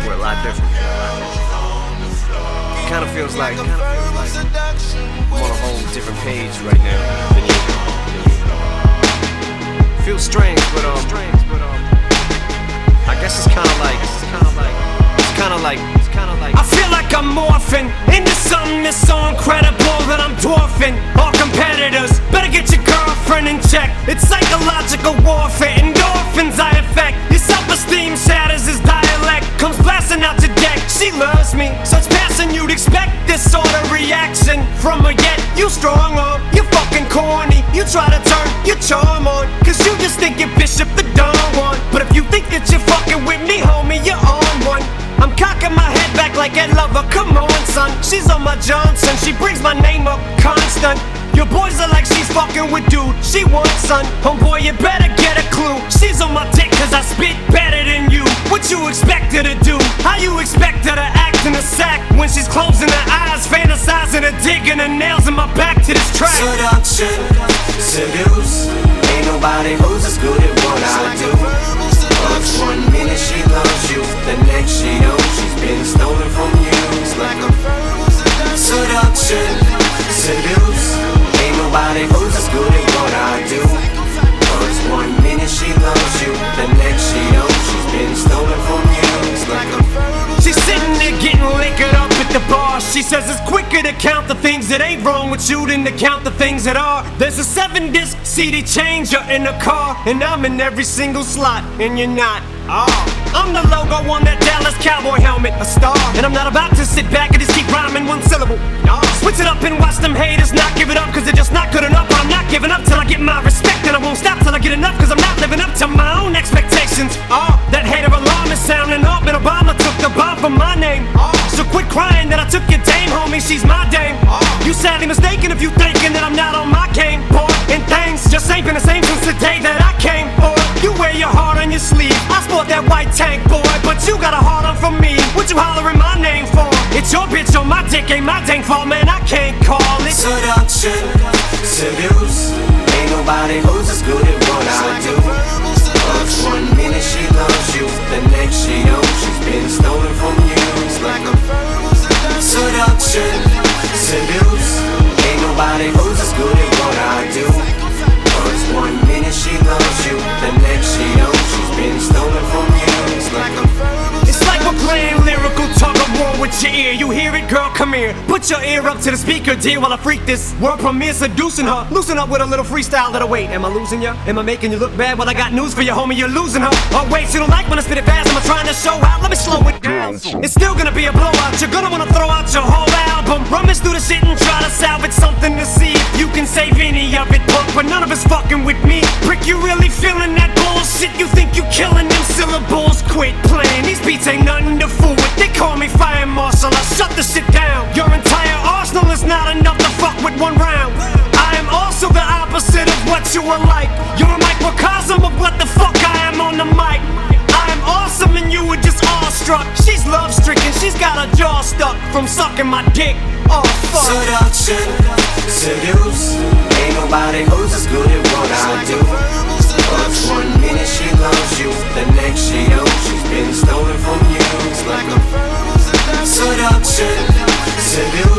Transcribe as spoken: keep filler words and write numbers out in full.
We're a lot different. It kind of feels like I'm on a whole different page right now than you. Feels strange, but um, I guess it's kind of like, it's kind of like, it's kind of like, it's kind of like. I feel like I'm morphing into something that's so incredible that I'm dwarfing all competitors. Better get your girlfriend in check. It's psychological warfare, endorphins I affect. Your self-esteem shatters as dialect comes blasting out to deck. She loves me, such passion you'd expect this sort of reaction from her. Yet you strong on, you fucking corny. You try to turn your charm on, cause you just think you're Bishop the Don Juan. But if you think that you're fucking with me, homie, you're on one. I'm cocking my head back like Ed Lover, come on son. She's on my Johnson, she brings my name up constant. Your boys are like she's fucking with dude, she wants son. Homeboy, you better get a clue. She's on my dick cause I spit better than you. What you expect her to do? How you expect her to act in a sack when she's closing her eyes, fantasizing her digging her nails in my back to this track? Seduction, seduce. Ain't nobody who's as good at what I do. Cause one minute she loves you, the next she don't. She's been stolen from you. It's like a seduction, seduce. Ain't nobody who's as good at what I do. Cause one minute she loves you, the next she don't. She's been stolen from you. It's like a she's sitting there getting liquored up at the bar. She says it's quicker to count the things that ain't wrong with you than to count the things that are. There's a seven disc C D changer in the car, and I'm in every single slot, and you're not. Oh, I'm the logo on that Dallas Cowboy helmet, a star. And I'm not about to sit back and just keep rhyming one syllable. No. Switch it up and watch them haters not give it up, cause they're just not good enough. But I'm not giving up till I get my respect, and I won't stop till I get enough, cause I'm not living up to my own expectations. Oh, that hater alarm is sounding up, and Obama took the bomb from my name. Oh, so quit crying that I took your dame, homie, she's my dame. Oh, you sadly mistaken if you thinking that I'm not on my game, boy. And things just ain't been the same since the day that I came, boy. You wear your heart on your sleeve, I sport that white tank, boy, but you got a heart on for me. What you hollering my name for? It's your bitch on my dick, ain't my dang fault, man, I can't call it seduction, seduce. Ain't nobody who's as good at what I do. Cause one minute she loves you, the next she don't. She's been stolen from you. It's like a seduction, seduce. Ain't nobody who's as good at what I do. Cause one minute she loves you, the next she don't. She's been stolen from you. It's like a it's like we're playing lyrical tug of war with your ear. You hear it, girl, come here. Put your ear up to the speaker, dear, while I freak this world premiere seducing her. Loosen up with a little freestyle that'll wait. Am I losing ya? Am I making you look bad? Well, I got news for you, homie, you're losing her. Oh wait, you don't like when I spit it fast? Am I trying to show out? Let me slow it down. It's still gonna be a blowout. You're gonna wanna throw out your whole album. Rummage through the shit and try to salvage something to see if you can save any of it, punk. But none of it's fucking with me. Prick, you really feeling that bullshit? You think you killing them syllables? Quit playing, these beats ain't nothing to fool with. They call me fire marshal, I shut the shit down. Your entire arsenal is not enough to fuck with one round. I am also the opposite of what you are like. You're a microcosm of what the fuck I am on the mic. I am awesome and you were just awestruck. She's love stricken, she's got her jaw stuck from sucking my dick. Oh fuck. Seduction, seduce. Ain't nobody who's as good at what I do. Cause one minute she loves you, the next she don't. She's been stolen from you. It's like a seduction, seduce.